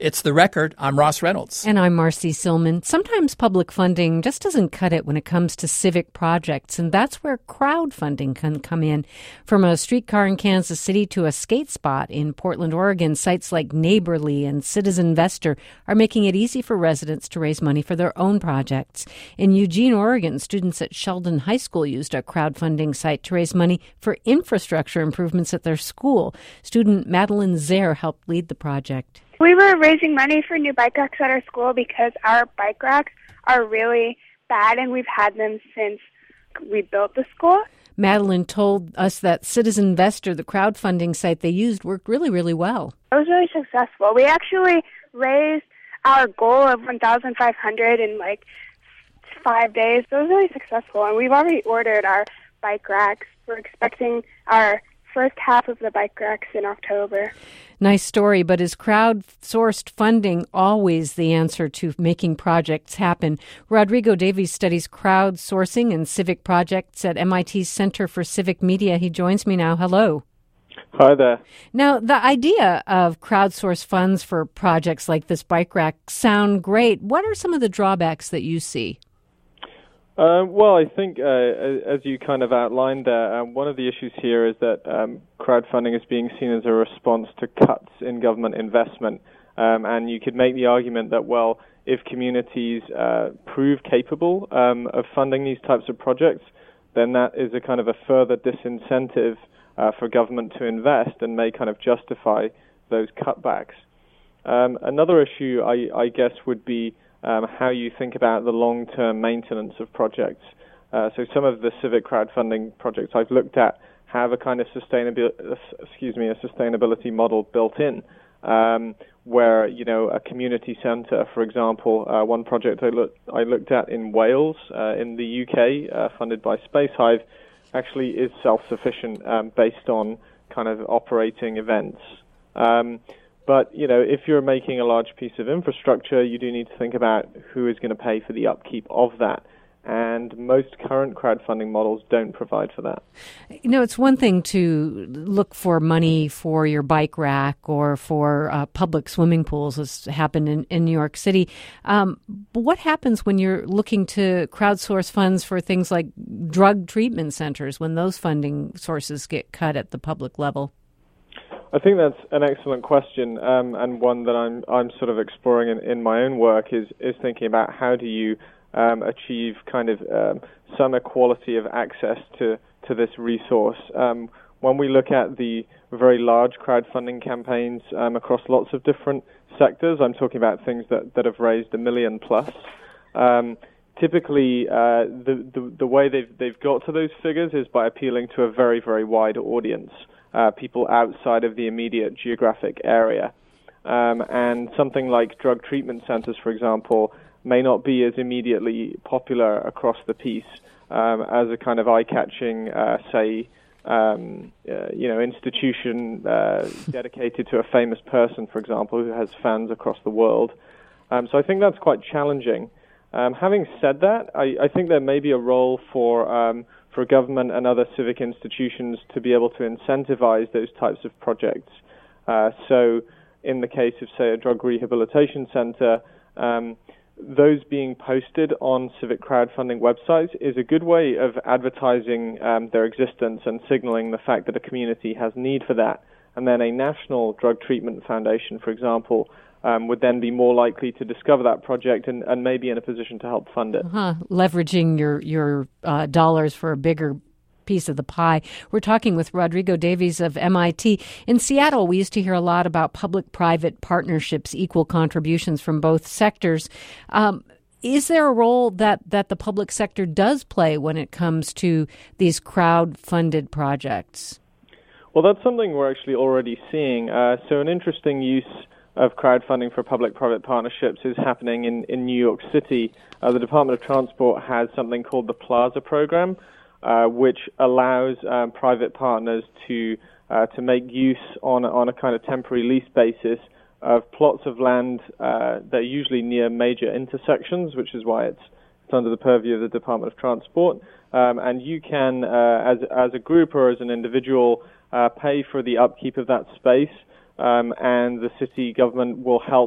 It's The Record. I'm Ross Reynolds. And I'm Marcy Silman. Sometimes public funding just doesn't cut it when it comes to civic projects, and that's where crowdfunding can come in. From a streetcar in Kansas City to a skate spot in Portland, Oregon, sites like Neighborly and Citizenvestor are making it easy for residents to raise money for their own projects. In Eugene, Oregon, students at Sheldon High School used a crowdfunding site to raise money for infrastructure improvements at their school. Student Madeline Zare helped lead the project. We were raising money for new bike racks at our school because our bike racks are really bad, and we've had them since we built the school. Madeline told us that Citizenvestor, the crowdfunding site they used, worked really, really well. It was really successful. We actually raised our goal of $1,500 in 5 days. So it was really successful, and we've already ordered our bike racks. We're expecting our first half of the bike racks in October. Nice story, but is crowdsourced funding always the answer to making projects happen? Rodrigo Davies studies crowdsourcing and civic projects at MIT's Center for Civic Media. He joins me now. Hello. Hi there. Now, the idea of crowdsourced funds for projects like this bike rack sound great. What are some of the drawbacks that you see? Well, I think, as you kind of outlined there, one of the issues here is that crowdfunding is being seen as a response to cuts in government investment. And you could make the argument that, well, if communities prove capable of funding these types of projects, then that is a kind of a further disincentive for government to invest and may kind of justify those cutbacks. Another issue, I guess, would be how you think about the long-term maintenance of projects. So some of the civic crowdfunding projects I've looked at have a kind of sustainability model built in, where a community centre, for example, one project I looked at in Wales, in the UK, funded by Spacehive, actually is self-sufficient based on kind of operating events. But, if you're making a large piece of infrastructure, you do need to think about who is going to pay for the upkeep of that. And most current crowdfunding models don't provide for that. It's one thing to look for money for your bike rack or for public swimming pools, as happened in New York City. But what happens when you're looking to crowdsource funds for things like drug treatment centers, when those funding sources get cut at the public level? I think that's an excellent question, and one that I'm sort of exploring in my own work is thinking about how do you achieve kind of some equality of access to this resource. When we look at the very large crowdfunding campaigns across lots of different sectors, I'm talking about things that have raised $1 million plus. Typically, the way they've got to those figures is by appealing to a very, very wide audience. People outside of the immediate geographic area. And something like drug treatment centers, for example, may not be as immediately popular across the piece as a kind of eye-catching, institution dedicated to a famous person, for example, who has fans across the world. So I think that's quite challenging. Having said that, I think there may be a role for government and other civic institutions to be able to incentivize those types of projects. So in the case of, say, a drug rehabilitation center, those being posted on civic crowdfunding websites is a good way of advertising their existence and signaling the fact that a community has need for that. And then a national drug treatment foundation, for example, would then be more likely to discover that project and maybe in a position to help fund it. Leveraging your dollars for a bigger piece of the pie. We're talking with Rodrigo Davies of MIT. In Seattle, we used to hear a lot about public-private partnerships, equal contributions from both sectors. Is there a role that the public sector does play when it comes to these crowd-funded projects? Well, that's something we're actually already seeing. So an interesting use of crowdfunding for public-private partnerships is happening in New York City. The Department of Transport has something called the Plaza Program, which allows private partners to make use on a kind of temporary lease basis of plots of land that are usually near major intersections, which is why it's under the purview of the Department of Transport. And you can, as a group or as an individual, pay for the upkeep of that space. And the city government will help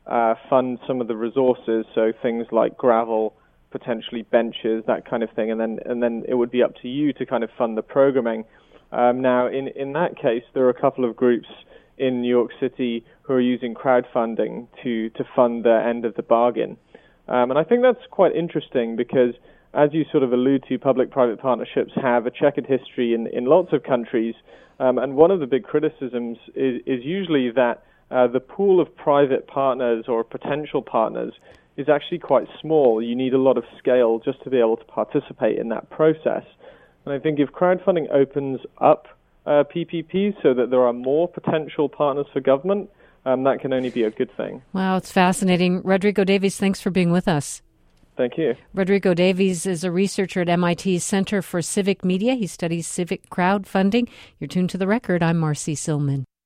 fund some of the resources, so things like gravel, potentially benches, that kind of thing, and then it would be up to you to kind of fund the programming. Now, in that case, there are a couple of groups in New York City who are using crowdfunding to fund their end of the bargain. And I think that's quite interesting because, as you sort of allude to, public-private partnerships have a checkered history in lots of countries. And one of the big criticisms is usually that the pool of private partners or potential partners is actually quite small. You need a lot of scale just to be able to participate in that process. And I think if crowdfunding opens up PPPs so that there are more potential partners for government, that can only be a good thing. Wow, it's fascinating. Rodrigo Davies, thanks for being with us. Thank you. Rodrigo Davies is a researcher at MIT's Center for Civic Media. He studies civic crowdfunding. You're tuned to The Record. I'm Marcy Silman.